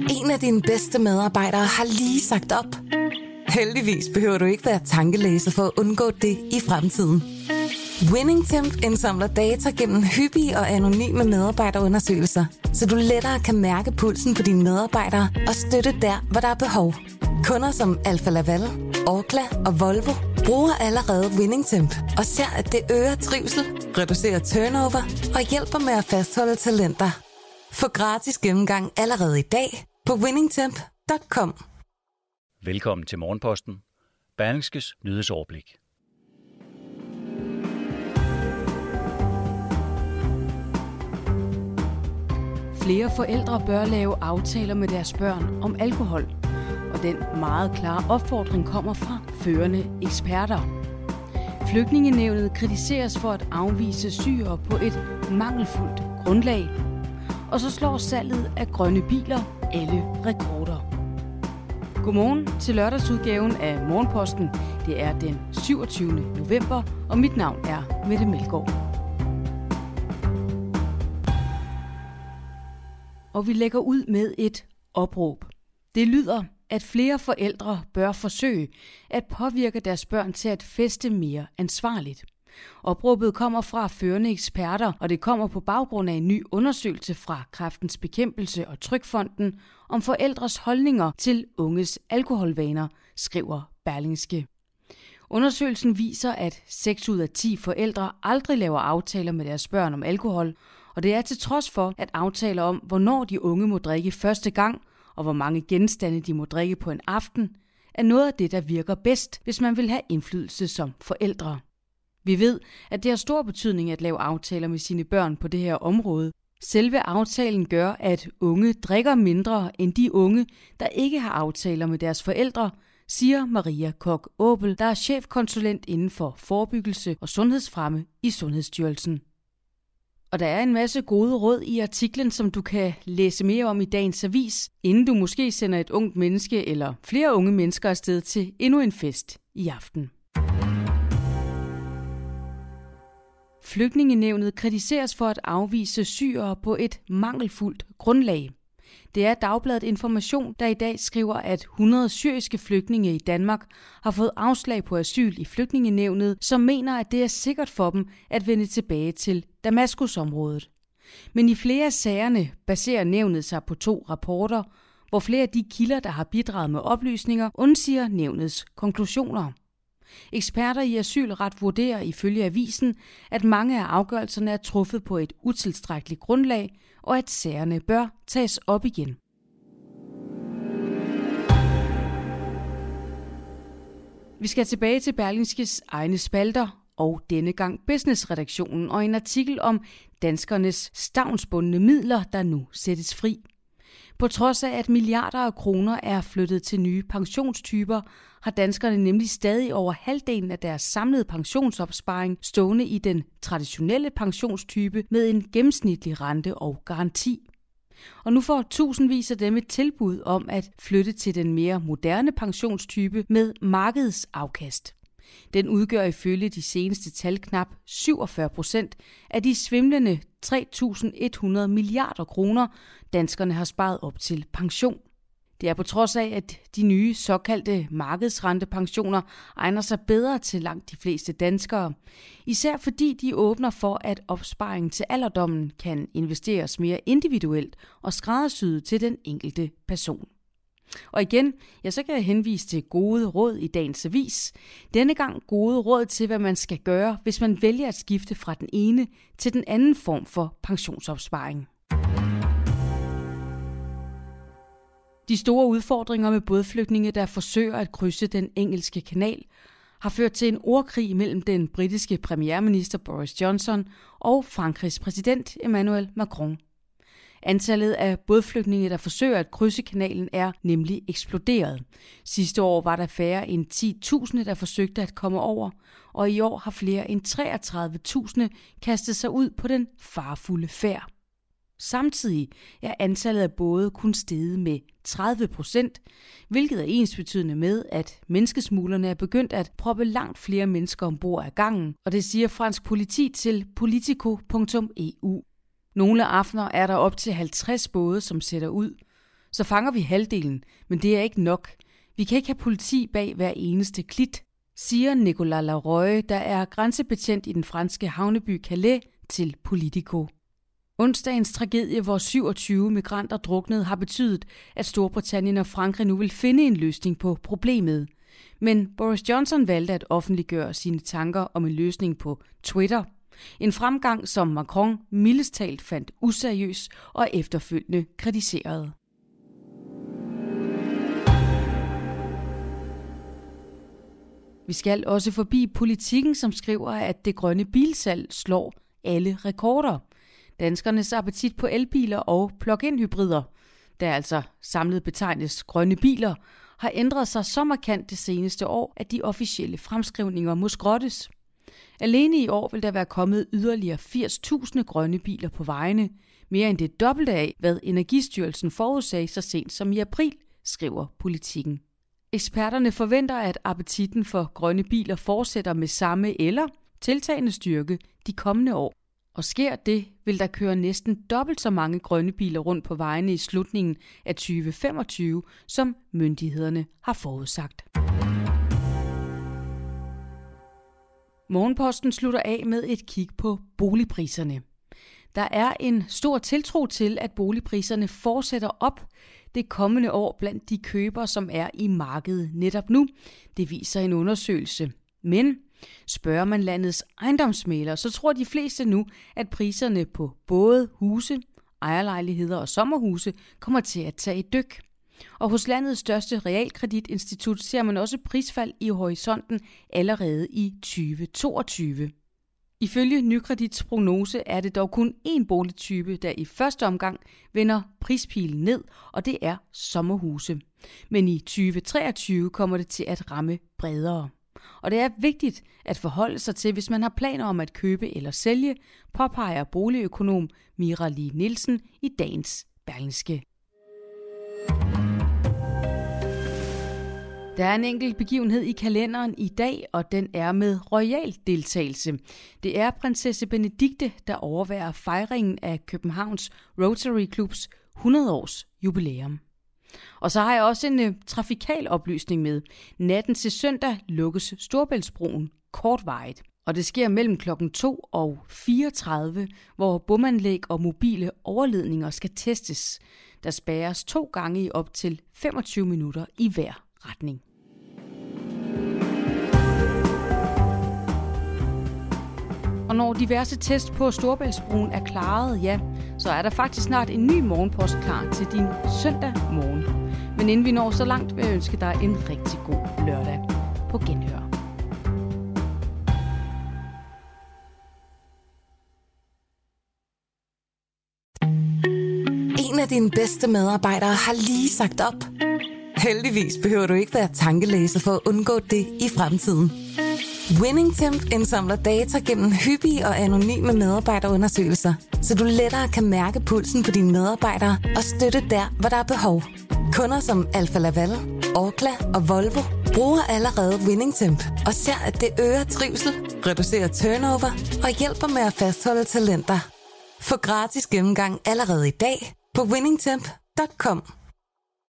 En af dine bedste medarbejdere har lige sagt op. Heldigvis behøver du ikke være tankelæser for at undgå det i fremtiden. WinningTemp indsamler data gennem hyppige og anonyme medarbejderundersøgelser, så du lettere kan mærke pulsen på dine medarbejdere og støtte der, hvor der er behov. Kunder som Alfa Laval, Orkla og Volvo bruger allerede WinningTemp og ser, at det øger trivsel, reducerer turnover og hjælper med at fastholde talenter. Få gratis gennemgang allerede i dag på winningtemp.com. Velkommen til Morgenposten. Berlingskes nyhedsoverblik. Flere forældre bør lave aftaler med deres børn om alkohol, og den meget klare opfordring kommer fra førende eksperter. Flygtningenævnet kritiseres for at afvise syrere på et mangelfuldt grundlag, og så slår salget af grønne biler alle rekorder. Godmorgen til lørdagsudgaven af Morgenposten. Det er den 27. november, og mit navn er Mette Melgaard. Og vi lægger ud med et opråb. Det lyder, at flere forældre bør forsøge at påvirke deres børn til at feste mere ansvarligt. Opråbet kommer fra førende eksperter, og det kommer på baggrund af en ny undersøgelse fra Kræftens Bekæmpelse og Trygfonden om forældres holdninger til unges alkoholvaner, skriver Berlingske. Undersøgelsen viser, at 6 ud af 10 forældre aldrig laver aftaler med deres børn om alkohol, og det er til trods for, at aftaler om, hvornår de unge må drikke første gang, og hvor mange genstande de må drikke på en aften, er noget af det, der virker bedst, hvis man vil have indflydelse som forældre. Vi ved, at det har stor betydning at lave aftaler med sine børn på det her område. Selve aftalen gør, at unge drikker mindre end de unge, der ikke har aftaler med deres forældre, siger Maria Koch-Åbel, der er chefkonsulent inden for forebyggelse og sundhedsfremme i Sundhedsstyrelsen. Og der er en masse gode råd i artiklen, som du kan læse mere om i dagens avis, inden du måske sender et ungt menneske eller flere unge mennesker afsted til endnu en fest i aften. Flygtningenævnet kritiseres for at afvise syrere på et mangelfuldt grundlag. Det er Dagbladet Information, der i dag skriver, at 100 syriske flygtninge i Danmark har fået afslag på asyl i Flygtningenævnet, som mener, at det er sikkert for dem at vende tilbage til Damaskusområdet. Men i flere af sagerne baserer nævnet sig på 2 rapporter, hvor flere af de kilder, der har bidraget med oplysninger, undsiger nævnets konklusioner. Eksperter i asylret vurderer ifølge avisen, at mange af afgørelserne er truffet på et utilstrækkeligt grundlag, og at sagerne bør tages op igen. Vi skal tilbage til Berlingskes egne spalter, og denne gang Business-redaktionen og en artikel om danskernes stavnsbundne midler, der nu sættes fri. På trods af, at milliarder af kroner er flyttet til nye pensionstyper, har danskerne nemlig stadig over halvdelen af deres samlede pensionsopsparing stående i den traditionelle pensionstype med en gennemsnitlig rente og garanti. Og nu får tusindvis af dem et tilbud om at flytte til den mere moderne pensionstype med markedsafkast. Den udgør ifølge de seneste tal knap 47% af de svimlende 3.100 milliarder kroner, danskerne har sparet op til pension. Det er på trods af, at de nye såkaldte markedsrentepensioner egner sig bedre til langt de fleste danskere. Især fordi de åbner for, at opsparingen til alderdommen kan investeres mere individuelt og skræddersyet til den enkelte person. Og igen, så kan jeg henvise til gode råd i dagens avis. Denne gang gode råd til, hvad man skal gøre, hvis man vælger at skifte fra den ene til den anden form for pensionsopsparing. De store udfordringer med bådflygtninge, der forsøger at krydse den engelske kanal, har ført til en ordkrig mellem den britiske premierminister Boris Johnson og Frankrigs præsident Emmanuel Macron. Antallet af bådflygtninge, der forsøger at krydse kanalen, er nemlig eksploderet. Sidste år var der færre end 10.000, der forsøgte at komme over, og i år har flere end 33.000 kastet sig ud på den farefulde færd. Samtidig er antallet af både kun steget med 30%, hvilket er ensbetydende med, at menneskesmuglerne er begyndt at proppe langt flere mennesker ombord ad gangen, og det siger fransk politi til politico.eu. Nogle aftener er der op til 50 både, som sætter ud. så fanger vi halvdelen, men det er ikke nok. Vi kan ikke have politi bag hver eneste klit, siger Nicolas Laroye, der er grænsebetjent i den franske havneby Calais, til Politico. Onsdagens tragedie, hvor 27 migranter druknede, har betydet, at Storbritannien og Frankrig nu vil finde en løsning på problemet. Men Boris Johnson valgte at offentliggøre sine tanker om en løsning på Twitter. En fremgang, som Macron mildest talt fandt useriøs og efterfølgende kritiserede. Vi skal også forbi Politikken, som skriver, at det grønne bilsalg slår alle rekorder. Danskernes appetit på elbiler og plug-in hybrider, der altså samlet betegnes grønne biler, har ændret sig så markant det seneste år, at de officielle fremskrivninger må skrottes. Alene i år vil der være kommet yderligere 80.000 grønne biler på vejene, mere end det dobbelte af, hvad Energistyrelsen forudsagde så sent som i april, skriver Politikken. Eksperterne forventer, at appetitten for grønne biler fortsætter med samme eller tiltagende styrke de kommende år. Og sker det, vil der køre næsten dobbelt så mange grønne biler rundt på vejene i slutningen af 2025, som myndighederne har forudsagt. Morgenposten slutter af med et kig på boligpriserne. Der er en stor tiltro til, at boligpriserne fortsætter op det kommende år blandt de købere, som er i markedet netop nu. Det viser en undersøgelse. Men spørger man landets ejendomsmæglere, så tror de fleste nu, at priserne på både huse, ejerlejligheder og sommerhuse kommer til at tage et dyk. Og hos landets største realkreditinstitut ser man også prisfald i horisonten allerede i 2022. Ifølge Nykredits prognose er det dog kun én boligtype, der i første omgang vender prispilen ned, og det er sommerhuse. Men i 2023 kommer det til at ramme bredere. Og det er vigtigt at forholde sig til, hvis man har planer om at købe eller sælge, påpeger boligøkonom Mira Lie Nielsen i dagens Berlingske. Der er en enkelt begivenhed i kalenderen i dag, og den er med royal deltagelse. Det er prinsesse Benedikte, der overværer fejringen af Københavns Rotary Clubs 100-års jubilæum. Og så har jeg også en trafikal oplysning med. Natten til søndag lukkes Storebæltsbroen kortvarigt. Og det sker mellem klokken 2 og 34, hvor bomanlæg og mobile overledninger skal testes. Der spærres 2 gange i op til 25 minutter i hver retning. Og når diverse test på Storebæltsbroen er klaret, ja, så er der faktisk snart en ny morgenpost klar til din søndag morgen. Men inden vi når så langt, vil jeg ønske dig en rigtig god lørdag. På genhør. En af dine bedste medarbejdere har lige sagt op. Heldigvis behøver du ikke være tankelæser for at undgå det i fremtiden. WinningTemp indsamler data gennem hyppige og anonyme medarbejderundersøgelser, så du lettere kan mærke pulsen på dine medarbejdere og støtte der, hvor der er behov. Kunder som Alfa Laval, Orkla og Volvo bruger allerede WinningTemp og ser, at det øger trivsel, reducerer turnover og hjælper med at fastholde talenter. Få gratis gennemgang allerede i dag på winningtemp.com.